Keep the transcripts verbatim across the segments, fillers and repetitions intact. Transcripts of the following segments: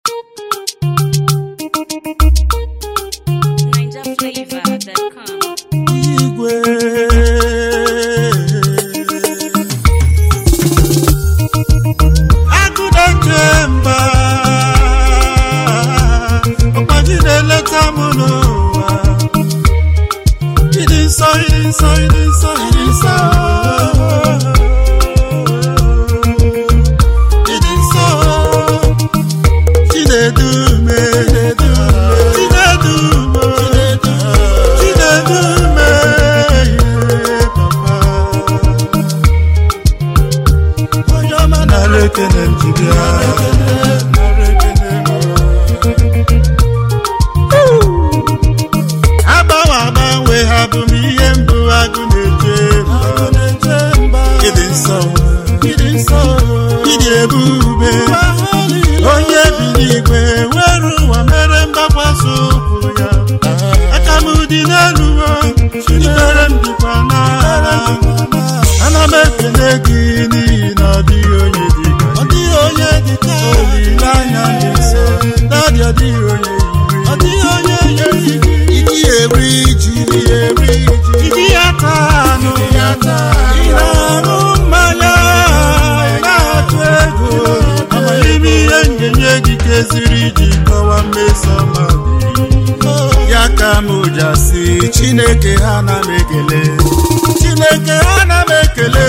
Chineke ana mekele Chineke ana mekele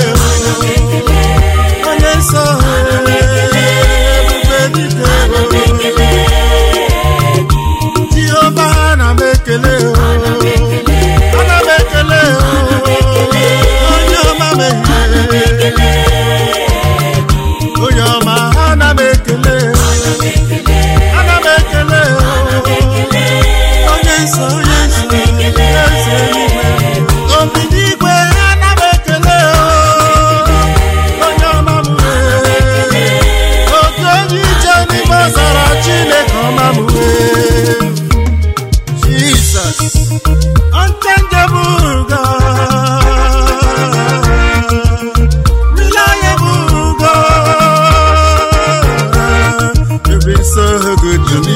onye nsọ ebube dike Jehova ana mekele ana mekele onye ọma mekele onye ọma ana mekele ana mekele onye nsọ onye nsọ Obidigwe ana mekele onye ọma mwe otu onye ije n'ime ọzara Chineke ọma mwe Jesus unchangeable God, reliable God, you've been so good to me.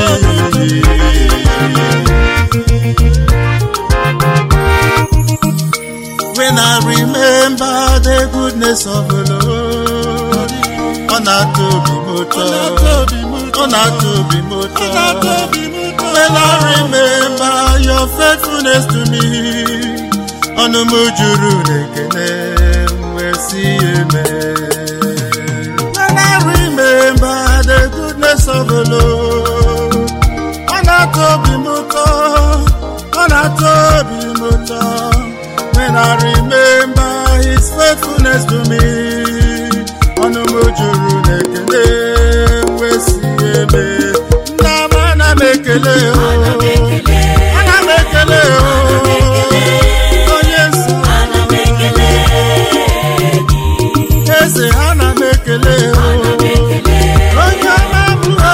When I remember the goodness of the Lord, on a tobi moto, on a tobi moto. When I remember your faithfulness to me, on a mujuru nekene wesieme. When I remember the goodness of the Lord, on a tobi moto, on a tobi moto. When I remember his faithfulness to me, Onumujuru nekele wesieme. Namana mekele o, ana mekele o, onyesu ana mekele, eze ana mekele o, onyama buho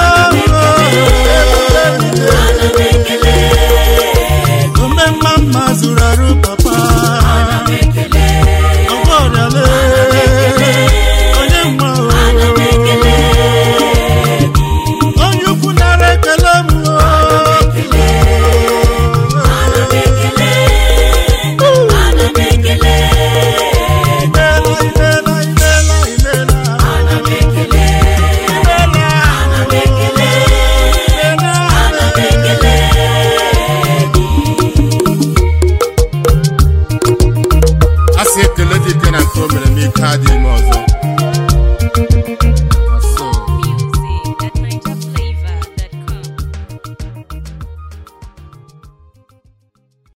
ana mekele, ume mama zuraru papa. Ekele dị na nke o mere m ike adịghị m ọzọ